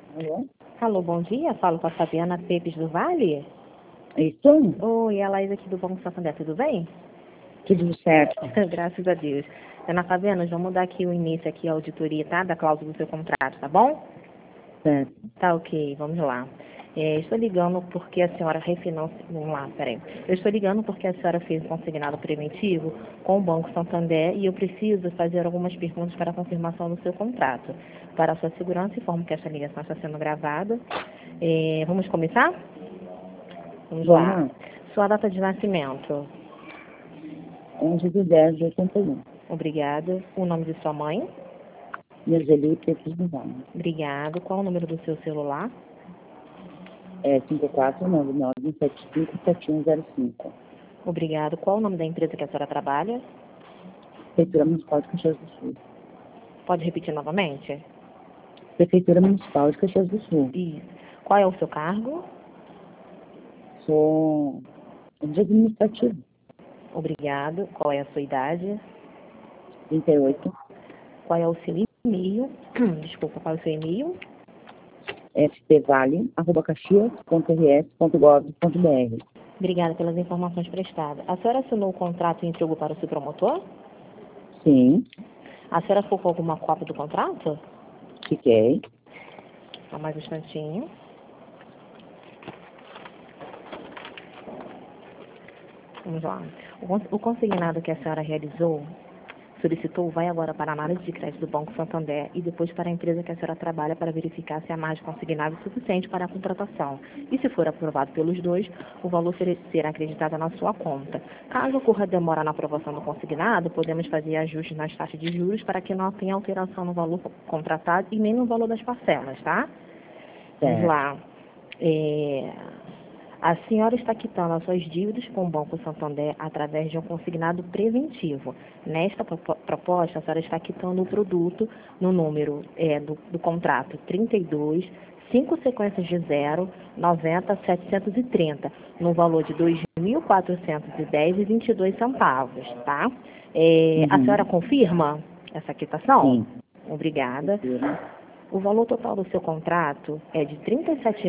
Alô? Alô, bom dia. Falo com a Fabiana Pepes do Vale. Isso? Oi, a Laís aqui do Banco Santander, tudo bem? Tudo certo. Graças a Deus. Dona Fabiana, vamos dar aqui o início aqui à auditoria, tá? Da cláusula do seu contrato, tá bom? Certo. Tá ok, vamos lá. Estou ligando porque a senhora refinancia... Vamos lá, peraí. Eu estou ligando porque a senhora fez um consignado preventivo com o Banco Santander e eu preciso fazer algumas perguntas para a confirmação do seu contrato. Para a sua segurança, informo que esta ligação está sendo gravada. Vamos começar? Vamos lá. Vamos. Sua data de nascimento. 11/10/81. Obrigada. O nome de sua mãe. Mirgeli Pepes do Vale. Obrigado. Qual o número do seu celular? É 5499757105. Obrigado. Qual o nome da empresa que a senhora trabalha? Prefeitura Municipal de Caxias do Sul. Pode repetir novamente? Prefeitura Municipal de Caxias do Sul. Isso. Qual é o seu cargo? Sou de administrativo. Obrigado. Qual é a sua idade? 38. Qual é o seu e-mail? Desculpa, qual é o seu e-mail? fpvale@caxias.rs.gov.br. Obrigada pelas informações prestadas. A senhora assinou o contrato e entregou para o seu promotor? Sim. A senhora ficou com alguma cópia do contrato? Fiquei. Só mais um instantinho. Vamos lá. O consignado que a senhora solicitou vai agora para a análise de crédito do Banco Santander e depois para a empresa que a senhora trabalha para verificar se a margem consignável é suficiente para a contratação. E se for aprovado pelos dois, o valor será acreditado na sua conta. Caso ocorra demora na aprovação do consignado, podemos fazer ajustes nas taxas de juros para que não tenha alteração no valor contratado e nem no valor das parcelas, tá? Vamos lá. A senhora está quitando as suas dívidas com o Banco Santander através de um consignado preventivo. Nesta proposta, a senhora está quitando o produto no número do contrato 32, 5 sequências de 0, 90, 730, no valor de R$ 2.410,22, tá? A senhora confirma essa quitação? Sim. Obrigada. O valor total do seu contrato é de R$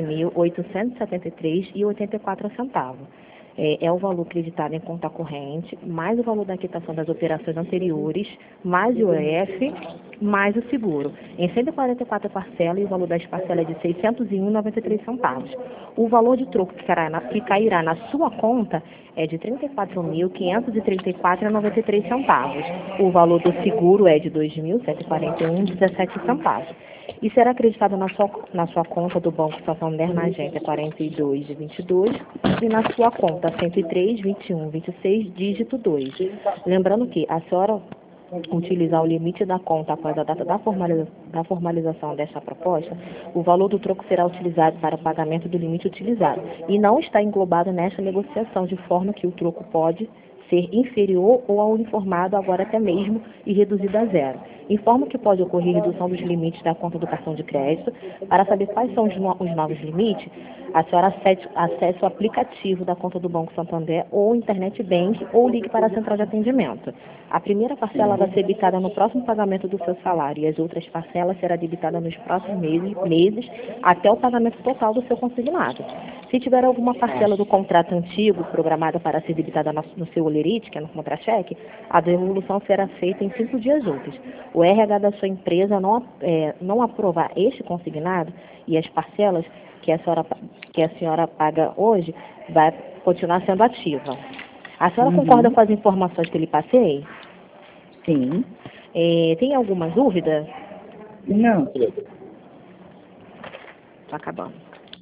37.873,84. É o valor creditado em conta corrente, mais o valor da quitação das operações anteriores, mais o IOF, mais o seguro. Em 144 parcelas e o valor das parcelas é de R$ 601,93. O valor de troco que cairá na sua conta é de R$ 34.534,93. O valor do seguro é de R$ 2.141,17. E será acreditado na sua conta do Banco Santander na agência 42/22 e na sua conta 103/21/26, dígito 2. Lembrando que a senhora utilizar o limite da conta após a data da formalização desta proposta, o valor do troco será utilizado para o pagamento do limite utilizado e não está englobado nesta negociação, de forma que o troco pode ser inferior ou ao informado agora até mesmo e reduzido a zero. Informo que pode ocorrer redução dos limites da conta do cartão de crédito. Para saber quais são os novos limites, a senhora acesse o aplicativo da conta do Banco Santander ou Internet Bank ou ligue para a central de atendimento. A primeira parcela vai ser debitada no próximo pagamento do seu salário e as outras parcelas serão debitadas nos próximos meses até o pagamento total do seu consignado. Se tiver alguma parcela do contrato antigo programada para ser debitada no seu olerite, que é no contra-cheque, a devolução será feita em 5 dias úteis. O RH da sua empresa não aprovar este consignado e as parcelas que a senhora paga hoje vai continuar sendo ativa. A senhora concorda com as informações que eu lhe passei? Sim. Tem alguma dúvida? Não. Está acabando.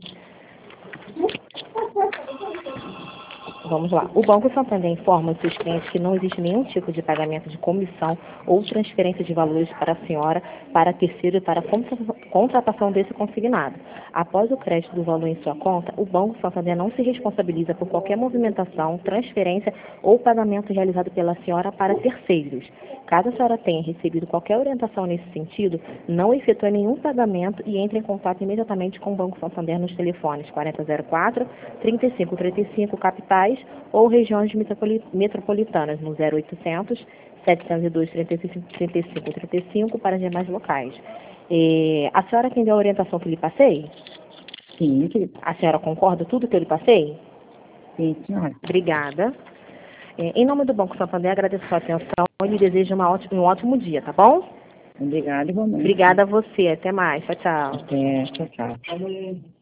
Vamos lá. O Banco Santander informa os seus clientes que não existe nenhum tipo de pagamento de comissão ou transferência de valores para a senhora, para terceiro e para contratação desse consignado. Após o crédito do valor em sua conta, o Banco Santander não se responsabiliza por qualquer movimentação, transferência ou pagamento realizado pela senhora para terceiros. Caso a senhora tenha recebido qualquer orientação nesse sentido, não efetue nenhum pagamento e entre em contato imediatamente com o Banco Santander nos telefones 4004-3535 capitais ou regiões metropolitanas no 0800 702 3535 para demais locais. A senhora entendeu a orientação que lhe passei? Sim, querida. A senhora concorda com tudo que eu lhe passei? Sim, senhora. Obrigada. Em nome do Banco Santander, agradeço a sua atenção e lhe desejo um ótimo dia, tá bom? Obrigada, igualmente. Obrigada a você. Até mais. Tchau, tchau. Até, tchau, tchau.